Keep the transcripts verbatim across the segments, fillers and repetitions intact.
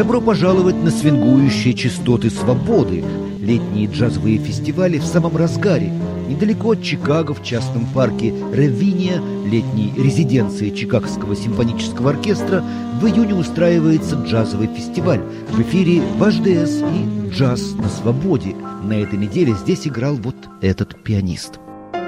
Добро пожаловать на свингующие частоты свободы. Летние джазовые фестивали в самом разгаре. Недалеко от Чикаго, в частном парке Равиния, летней резиденции Чикагского симфонического оркестра, в июне устраивается джазовый фестиваль. В эфире ваш ДС и джаз на свободе. На этой неделе здесь играл вот этот пианист.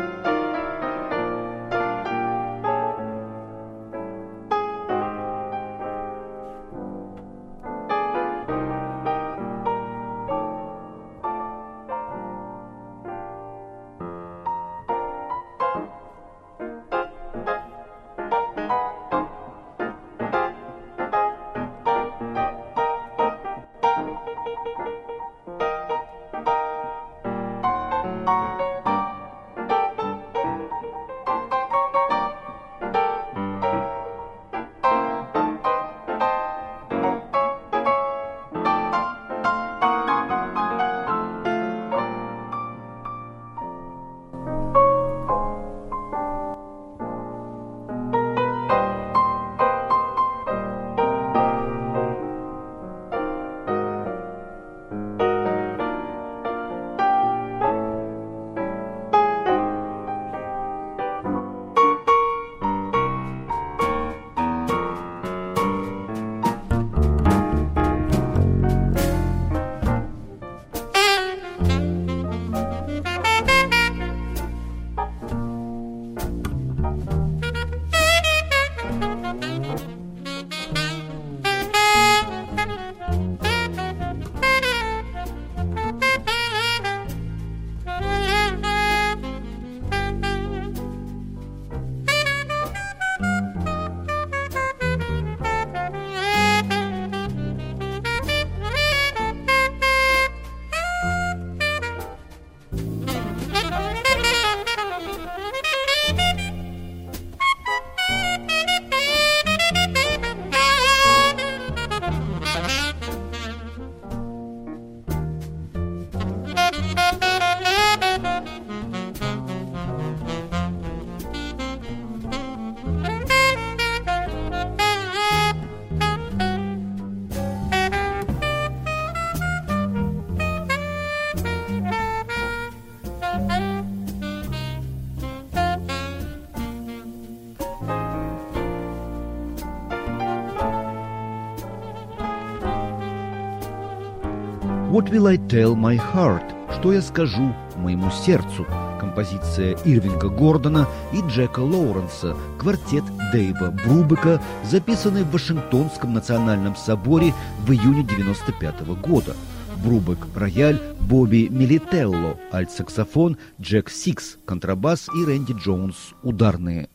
«What will I tell my heart?» «Что я скажу моему сердцу?» Композиция Ирвинга Гордона и Джека Лоуренса, квартет Дэйва Брубека, записанный в Вашингтонском национальном соборе в июне девяносто пятого года. Брубек – рояль, Бобби Милителло – альт-саксофон, Джек Сикс – контрабас и Рэнди Джонс – ударные.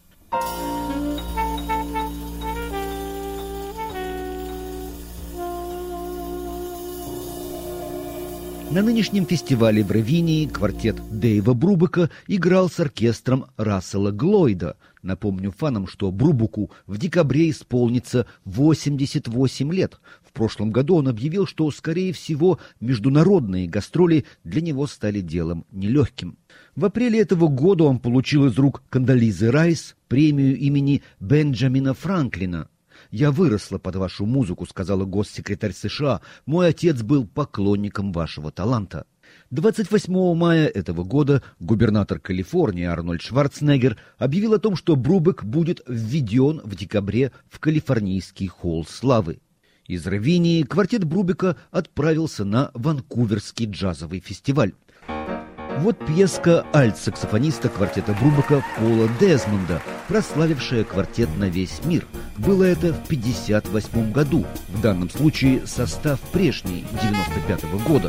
На нынешнем фестивале в Равинии квартет Дэйва Брубека играл с оркестром Рассела Глойда. Напомню фанам, что Брубеку в декабре исполнится восемьдесят восемь лет. В прошлом году он объявил, что, скорее всего, международные гастроли для него стали делом нелегким. В апреле этого года он получил из рук Кондолизы Райс премию имени Бенджамина Франклина. «Я выросла под вашу музыку», — сказала госсекретарь США. «Мой отец был поклонником вашего таланта». двадцать восьмого мая этого года губернатор Калифорнии Арнольд Шварценеггер объявил о том, что Брубек будет введен в декабре в Калифорнийский холл славы. Из Равинии квартет Брубека отправился на Ванкуверский джазовый фестиваль. Вот пьеска альт-саксофониста квартета Брубека Пола Дезмонда, прославившая квартет на весь мир. Было это в пятьдесят восьмом году. В данном случае состав прежний, девяносто пятого года.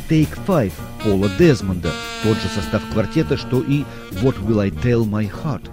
Take Five Пола Дезмонда, тот же состав квартета, что и What Will I Tell My Heart.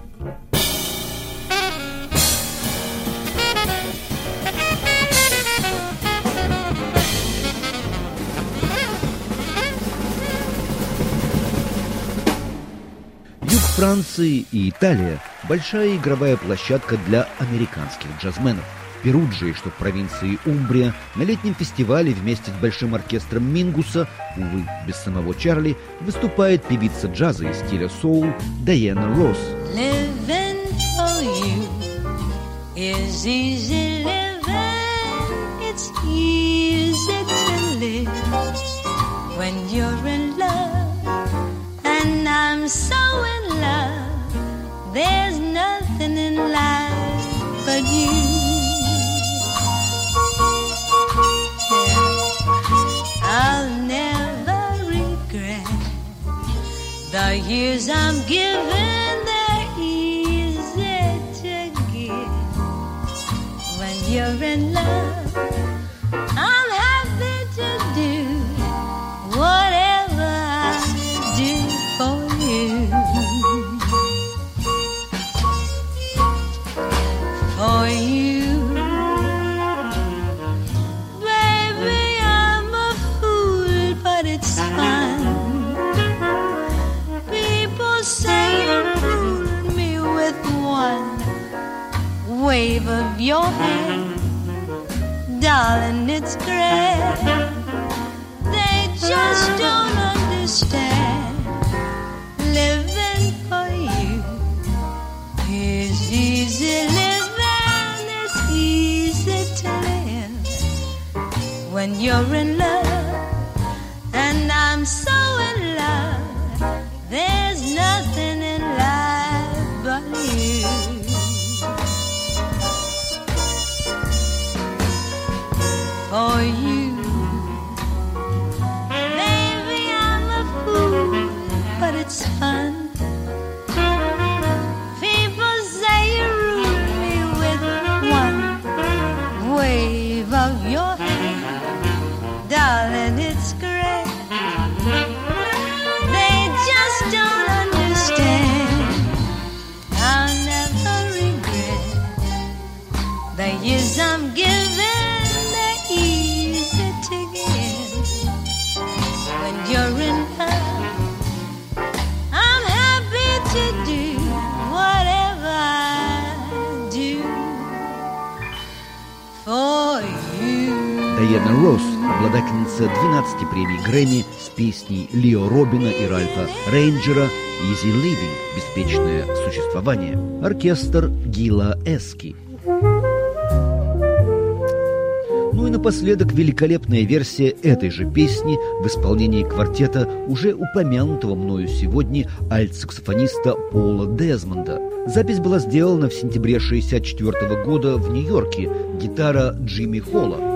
Юг Франции и Италия – большая игровая площадка для американских джазменов. В Перуджии, что в провинции Умбрия, на летнем фестивале вместе с большим оркестром Мингуса, увы, без самого Чарли, выступает певица джаза и стиля соул Дайана Росс. Living for you is easy living. It's easy to live when you're in love. And I'm so in love. There's nothing in life but you. I'll never regret the years I'm given. They're easy to give when you're in love. I'm happy to do whatever I do for you. For you. It's fun. People say you rule me with one wave of your hand. Darling, it's great. They just don't understand. Living for you is easy living. It's easy to live when you're in love. And I'm so in love. There's nothing in life but you. For you. Maybe I'm a fool, but it's fun. People say you rule me with one wave of your hand. Darling, it's great. They just don't understand. I'll never regret the years I'm given. They're easy to give when you're in love. I'm happy to do whatever I do for you. Дайана Росс, обладательница двенадцати премий Грэмми с песней Лио Робина и Ральфа Рейнджера «Easy Living» – «Беспечное существование». Оркестр Гила Эски. Ну и напоследок великолепная версия этой же песни в исполнении квартета уже упомянутого мною сегодня альт-саксофониста Пола Дезмонда. Запись была сделана в сентябре шестьдесят четвёртого года в Нью-Йорке. Гитара Джимми Холла.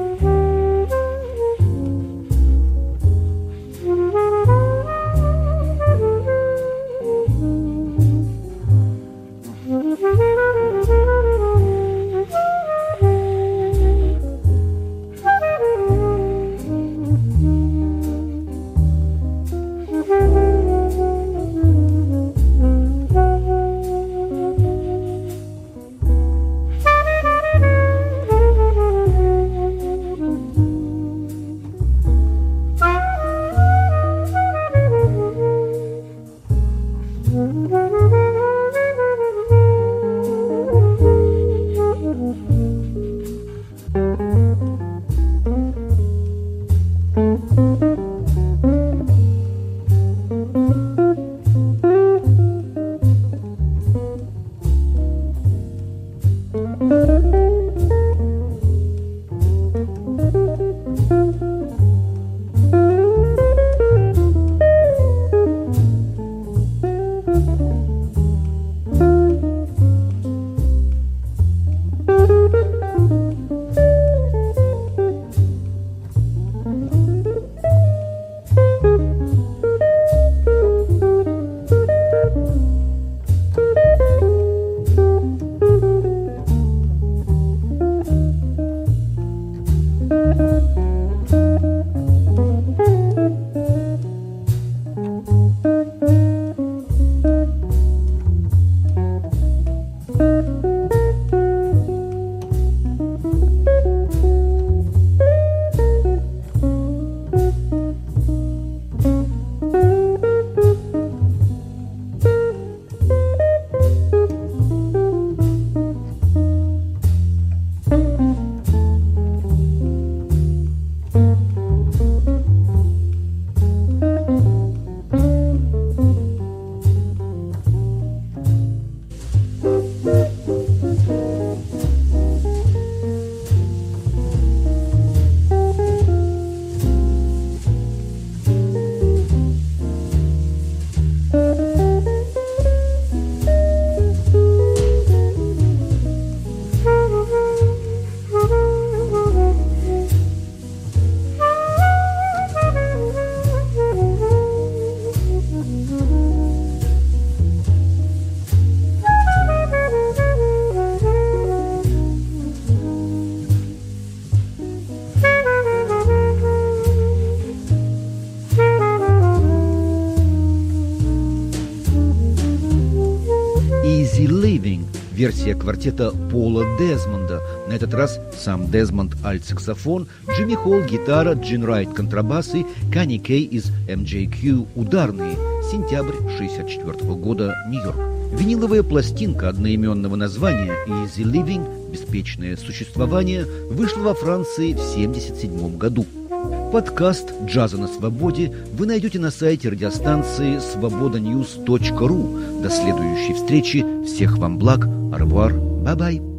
версия квартета Пола Дезмонда. На этот раз сам Дезмонд альт-саксофон, Джимми Холл гитара, Джин Райт контрабасы, Канни Кей из эм джей кью ударные. Сентябрь шестьдесят четвёртого года, Нью-Йорк. Виниловая пластинка одноименного названия «Easy Living» «Беспечное существование» вышла во Франции в семьдесят седьмом году. Подкаст «Джаза на свободе» вы найдете на сайте радиостанции свобода ньюс точка ру. До следующей встречи. Всех вам благ. Au revoir. Bye-bye.